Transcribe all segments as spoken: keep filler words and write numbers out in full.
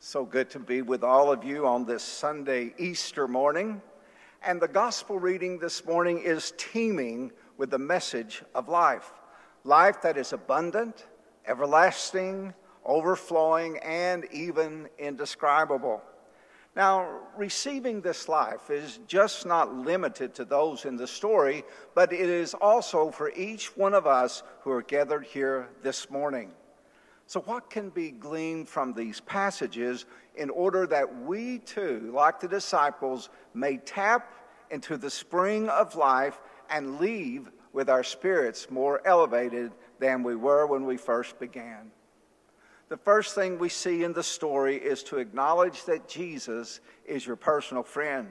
So good to be with all of you on this Sunday Easter morning. And the gospel reading this morning is teeming with the message of life. Life that is abundant, everlasting, overflowing, and even indescribable. Now, receiving this life is just not limited to those in the story, but it is also for each one of us who are gathered here this morning. So what can be gleaned from these passages in order that we too, like the disciples, may tap into the spring of life and leave with our spirits more elevated than we were when we first began? The first thing we see in the story is to acknowledge that Jesus is your personal friend.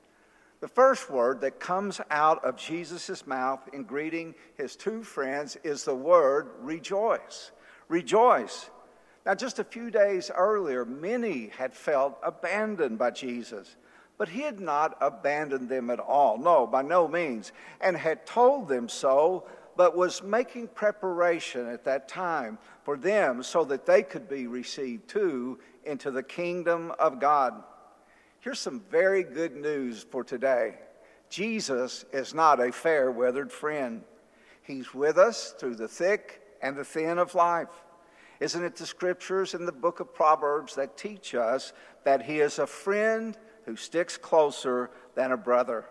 The first word that comes out of Jesus' mouth in greeting his two friends is the word rejoice. Rejoice. Now, just a few days earlier, many had felt abandoned by Jesus, but he had not abandoned them at all. No, by no means, and had told them so, but was making preparation at that time for them so that they could be received too into the kingdom of God. Here's some very good news for today. Jesus is not a fair-weathered friend. He's with us through the thick and the thin of life. Isn't it the scriptures in the book of Proverbs that teach us that he is a friend who sticks closer than a brother?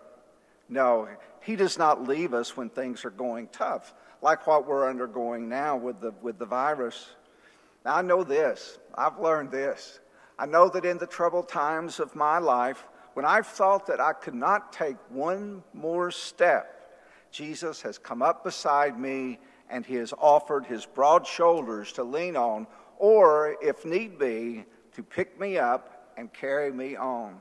No, he does not leave us when things are going tough, like what we're undergoing now with the, with the virus. Now, I know this. I've learned this. I know that in the troubled times of my life, when I've thought that I could not take one more step, Jesus has come up beside me and he has offered his broad shoulders to lean on, or, if need be, to pick me up and carry me on.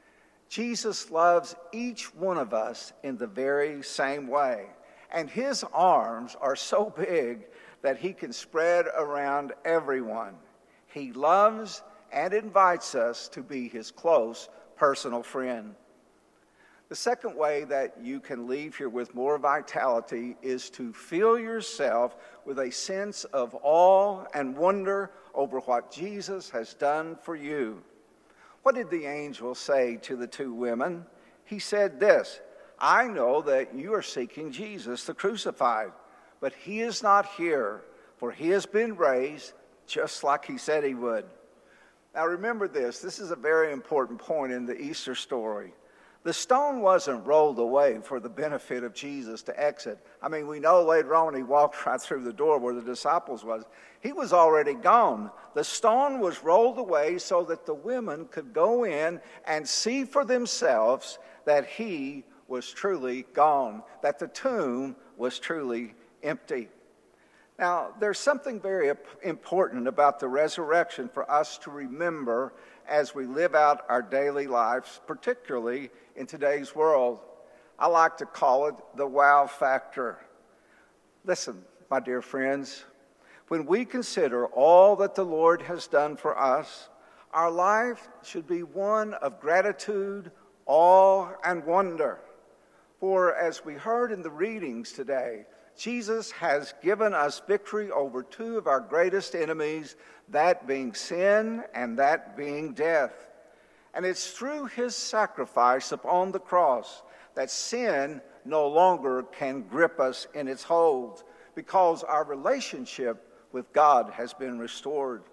Jesus loves each one of us in the very same way, and his arms are so big that he can spread around everyone. He loves and invites us to be his close personal friend. The second way that you can leave here with more vitality is to fill yourself with a sense of awe and wonder over what Jesus has done for you. What did the angel say to the two women? He said this, "I know that you are seeking Jesus, the crucified, but he is not here, for he has been raised just like he said he would." Now remember this, this is a very important point in the Easter story. The stone wasn't rolled away for the benefit of Jesus to exit. I mean, we know later on he walked right through the door where the disciples was. He was already gone. The stone was rolled away so that the women could go in and see for themselves that he was truly gone, that the tomb was truly empty. Now, there's something very important about the resurrection for us to remember as we live out our daily lives, particularly in today's world. I like to call it the wow factor. Listen, my dear friends, when we consider all that the Lord has done for us, our life should be one of gratitude, awe, and wonder. For as we heard in the readings today, Jesus has given us victory over two of our greatest enemies, that being sin and that being death. And it's through his sacrifice upon the cross that sin no longer can grip us in its hold, because our relationship with God has been restored.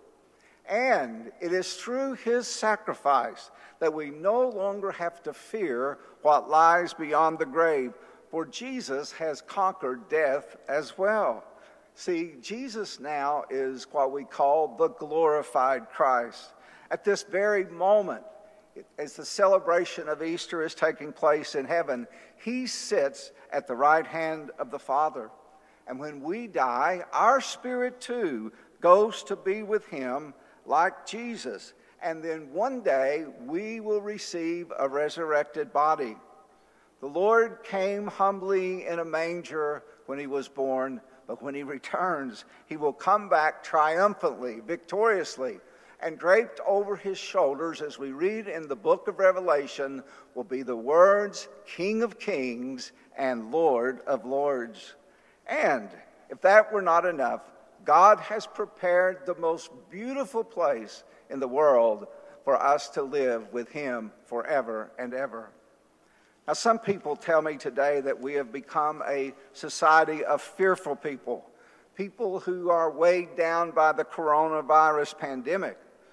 And it is through his sacrifice that we no longer have to fear what lies beyond the grave, for Jesus has conquered death as well. See, Jesus now is what we call the glorified Christ. At this very moment, as the celebration of Easter is taking place in heaven, he sits at the right hand of the Father. And when we die, our spirit too goes to be with him like Jesus. And then one day we will receive a resurrected body. The Lord came humbly in a manger when he was born, but when he returns, he will come back triumphantly, victoriously, and draped over his shoulders, as we read in the book of Revelation, will be the words, King of Kings and Lord of Lords. And if that were not enough, God has prepared the most beautiful place in the world, for us to live with him forever and ever. Now, some people tell me today that we have become a society of fearful people, people who are weighed down by the coronavirus pandemic.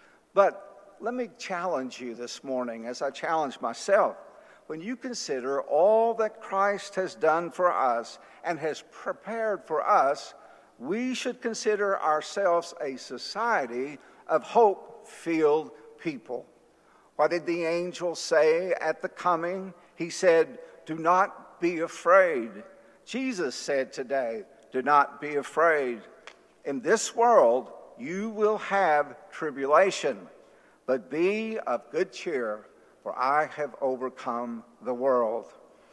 But let me challenge you this morning, as I challenge myself. When you consider all that Christ has done for us and has prepared for us, we should consider ourselves a society of hope-filled people. What did the angel say at the coming? He said, "Do not be afraid." Jesus said today, "Do not be afraid. In this world you will have tribulation, but be of good cheer, for I have overcome the world."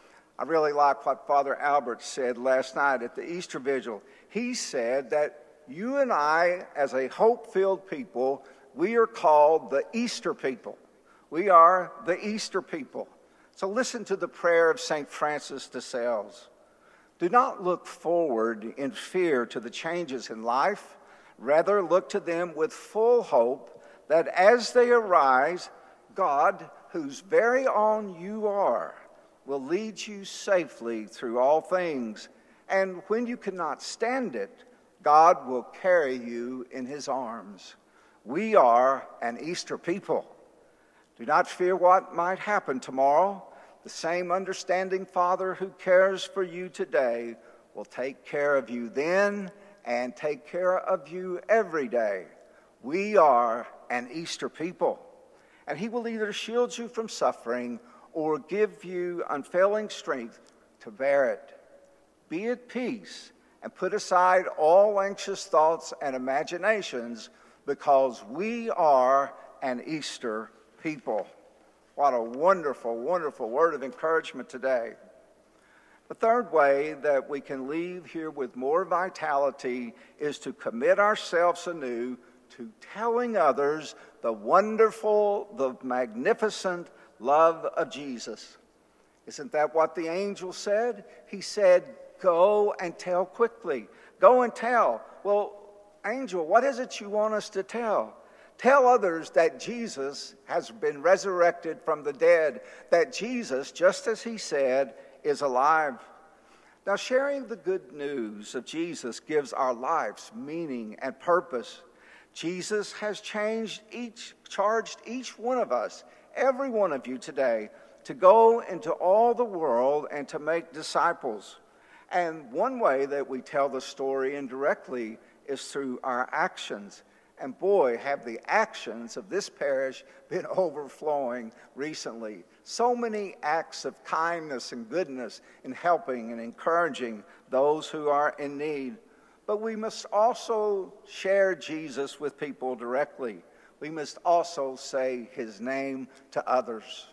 I really like what Father Albert said last night at the Easter Vigil. He said that you and I, as a hope-filled people, we are called the Easter people. We are the Easter people. So listen to the prayer of Saint Francis de Sales. Do not look forward in fear to the changes in life. Rather, look to them with full hope that as they arise, God, whose very own you are, will lead you safely through all things. And when you cannot stand it, God will carry you in his arms. We are an Easter people. Do not fear what might happen tomorrow. The same understanding Father who cares for you today will take care of you then and take care of you every day. We are an Easter people, and he will either shield you from suffering or give you unfailing strength to bear it. Be at peace and put aside all anxious thoughts and imaginations, because we are an Easter people. What a wonderful, wonderful word of encouragement today. The third way that we can leave here with more vitality is to commit ourselves anew to telling others the wonderful, the magnificent love of Jesus. Isn't that what the angel said? He said, "Go and tell quickly." Go and tell. Well, angel, what is it you want us to tell? Tell others that Jesus has been resurrected from the dead, that Jesus, just as he said, is alive. Now, sharing the good news of Jesus gives our lives meaning and purpose. Jesus has changed each, charged each one of us, every one of you today, to go into all the world and to make disciples. And one way that we tell the story indirectly is through our actions. And boy, have the actions of this parish been overflowing recently. So many acts of kindness and goodness in helping and encouraging those who are in need. But we must also share Jesus with people directly. We must also say his name to others.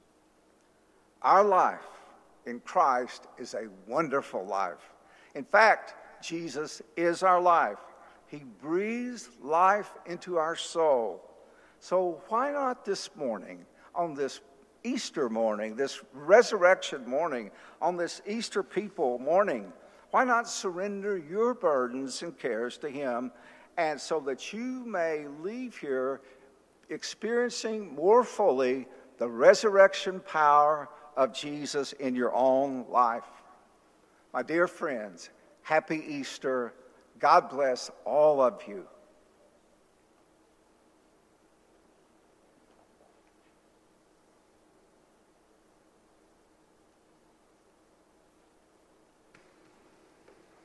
Our life in Christ is a wonderful life. In fact, Jesus is our life. He breathes life into our soul. So why not this morning, on this Easter morning, this resurrection morning, on this Easter people morning, why not surrender your burdens and cares to him, and so that you may leave here experiencing more fully the resurrection power of Jesus in your own life. My dear friends, happy Easter. God bless all of you.